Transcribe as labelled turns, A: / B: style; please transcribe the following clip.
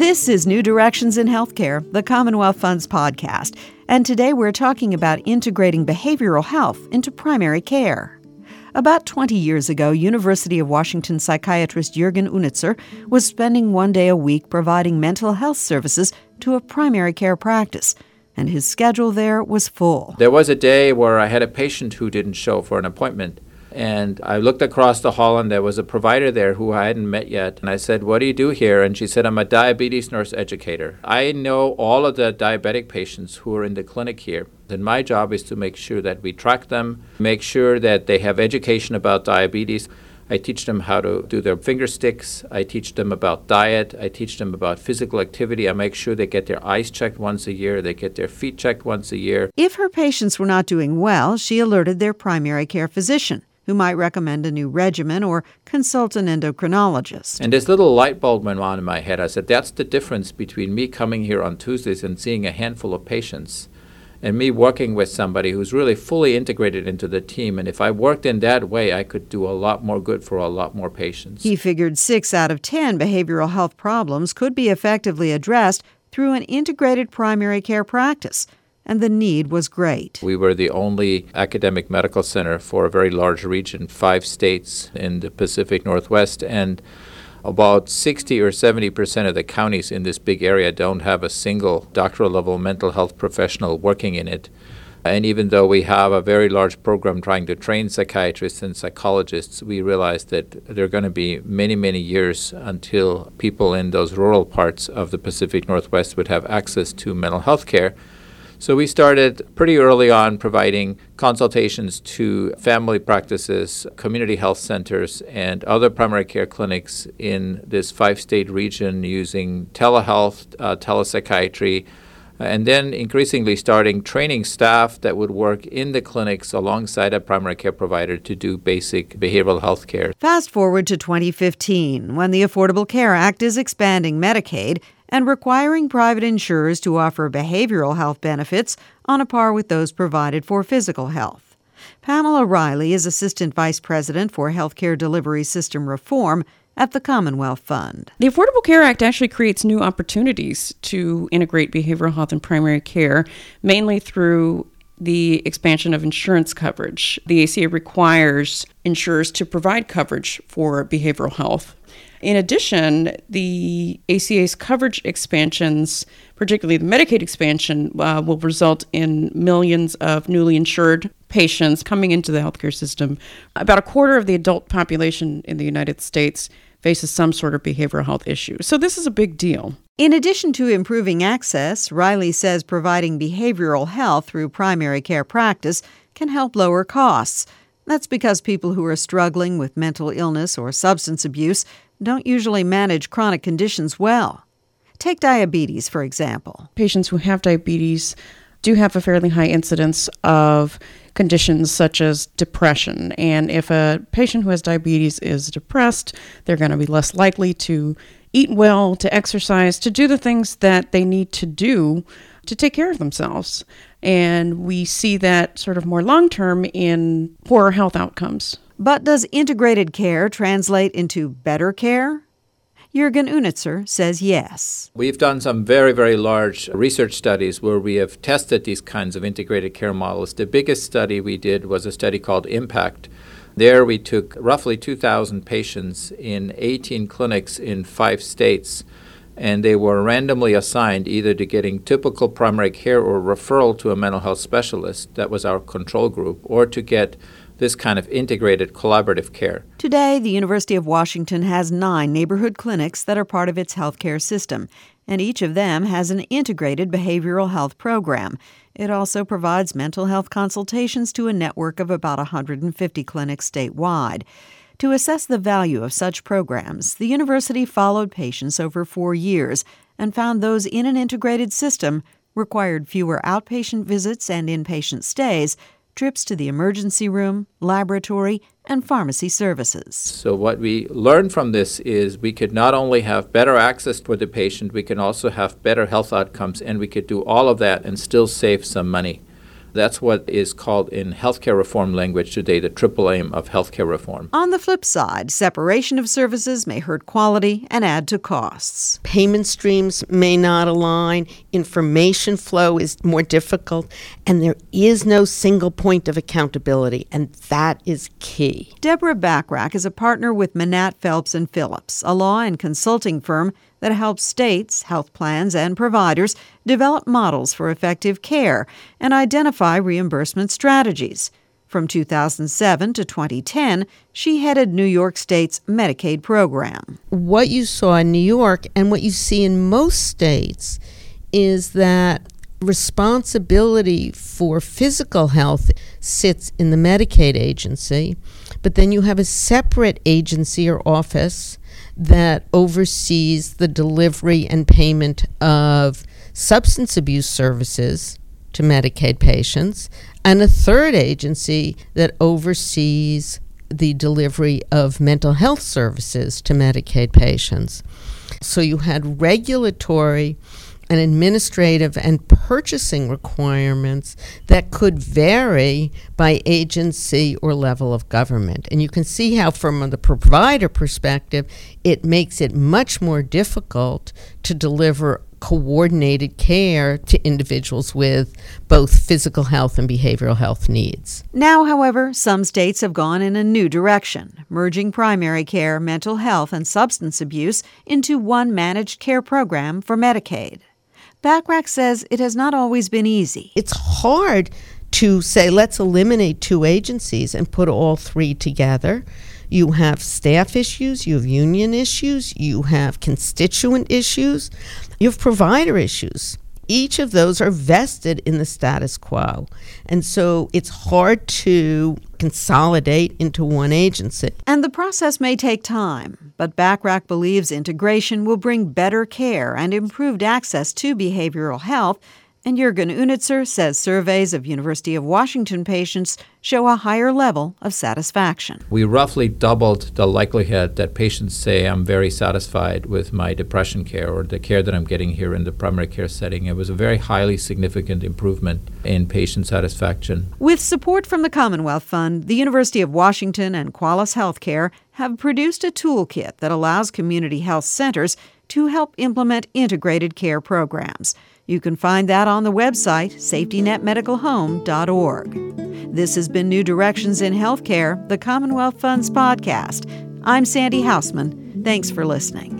A: This is New Directions in Healthcare, the Commonwealth Fund's podcast, and today we're talking about integrating behavioral health into primary care. About 20 years ago, University of Washington psychiatrist Jürgen Unitzer was spending one day a week providing mental health services to a primary care practice, and his schedule there was full.
B: There was a day where I had a patient who didn't show for an appointment. And I looked across the hall, and there was a provider there who I hadn't met yet. And I said, "What do you do here?" And she said, "I'm a diabetes nurse educator. I know all of the diabetic patients who are in the clinic here. And my job is to make sure that we track them, make sure that they have education about diabetes. I teach them how to do their finger sticks. I teach them about diet. I teach them about physical activity. I make sure they get their eyes checked once a year. They get their feet checked once a year."
A: If her patients were not doing well, she alerted their primary care physician, who might recommend a new regimen or consult an endocrinologist.
B: And this little light bulb went on in my head. I said, that's the difference between me coming here on Tuesdays and seeing a handful of patients and me working with somebody who's really fully integrated into the team. And if I worked in that way, I could do a lot more good for a lot more patients.
A: He figured 6 out of 10 behavioral health problems could be effectively addressed through an integrated primary care practice, and the need was great.
B: We were the only academic medical center for a very large region, 5 states in the Pacific Northwest, and about 60 or 70% of the counties in this big area don't have a single doctoral level mental health professional working in it. And even though we have a very large program trying to train psychiatrists and psychologists, we realized that there are going to be many, many years until people in those rural parts of the Pacific Northwest would have access to mental health care. So we started pretty early on providing consultations to family practices, community health centers, and other primary care clinics in this 5-state region using telehealth, telepsychiatry, and then increasingly starting training staff that would work in the clinics alongside a primary care provider to do basic behavioral health care.
A: Fast forward to 2015, when the Affordable Care Act is expanding Medicaid and requiring private insurers to offer behavioral health benefits on a par with those provided for physical health. Pamela Riley is Assistant Vice President for Healthcare Delivery System Reform at the Commonwealth Fund.
C: The Affordable Care Act actually creates new opportunities to integrate behavioral health and primary care, mainly through the expansion of insurance coverage. The ACA requires insurers to provide coverage for behavioral health. In addition, the ACA's coverage expansions, particularly the Medicaid expansion, will result in millions of newly insured patients coming into the healthcare system. About a quarter of the adult population in the United States faces some sort of behavioral health issue. So this is a big deal.
A: In addition to improving access, Riley says providing behavioral health through primary care practice can help lower costs. That's because people who are struggling with mental illness or substance abuse don't usually manage chronic conditions well. Take diabetes, for example.
C: Patients who have diabetes do have a fairly high incidence of conditions such as depression. And if a patient who has diabetes is depressed, they're going to be less likely to eat well, to exercise, to do the things that they need to do to take care of themselves. And we see that sort of more long-term in poorer health outcomes.
A: But does integrated care translate into better care? Jürgen Unitzer says yes.
B: We've done some very, very large research studies where we have tested these kinds of integrated care models. The biggest study we did was a study called IMPACT. There we took roughly 2,000 patients in 18 clinics in 5 states, and they were randomly assigned either to getting typical primary care or referral to a mental health specialist, that was our control group, or to get this kind of integrated collaborative care.
A: Today, the University of Washington has 9 neighborhood clinics that are part of its healthcare system, and each of them has an integrated behavioral health program. It also provides mental health consultations to a network of about 150 clinics statewide. To assess the value of such programs, the university followed patients over 4 years and found those in an integrated system required fewer outpatient visits and inpatient stays, trips to the emergency room, laboratory, and pharmacy services.
B: So what we learned from this is we could not only have better access for the patient, we can also have better health outcomes, and we could do all of that and still save some money. That's what is called in healthcare reform language today the triple aim of healthcare reform.
A: On the flip side, separation of services may hurt quality and add to costs.
D: Payment streams may not align, information flow is more difficult, and there is no single point of accountability, and that is key.
A: Deborah Bachrach is a partner with Manat, Phelps & Phillips, a law and consulting firm that helps states, health plans, and providers develop models for effective care and identify reimbursement strategies. From 2007 to 2010, she headed New York State's Medicaid program.
D: What you saw in New York and what you see in most states is that responsibility for physical health sits in the Medicaid agency, but then you have a separate agency or office that oversees the delivery and payment of substance abuse services to Medicaid patients, and a third agency that oversees the delivery of mental health services to Medicaid patients. So you had regulatory and administrative and purchasing requirements that could vary by agency or level of government. And you can see how, from the provider perspective, it makes it much more difficult to deliver coordinated care to individuals with both physical health and behavioral health needs.
A: Now, however, some states have gone in a new direction, merging primary care, mental health, and substance abuse into one managed care program for Medicaid. Bachrach says it has not always been easy.
D: It's hard to say, let's eliminate two agencies and put all three together. You have staff issues, you have union issues, you have constituent issues, you have provider issues. Each of those are vested in the status quo. And so it's hard to consolidate into one agency.
A: And the process may take time, but Bachrach believes integration will bring better care and improved access to behavioral health. And Jürgen Unitzer says surveys of University of Washington patients show a higher level of satisfaction.
B: We roughly doubled the likelihood that patients say, I'm very satisfied with my depression care or the care that I'm getting here in the primary care setting. It was a very highly significant improvement in patient satisfaction.
A: With support from the Commonwealth Fund, the University of Washington and Qualis Healthcare have produced a toolkit that allows community health centers to help implement integrated care programs. You can find that on the website safetynetmedicalhome.org. This has been New Directions in Healthcare, the Commonwealth Fund's podcast. I'm Sandy Hausman. Thanks for listening.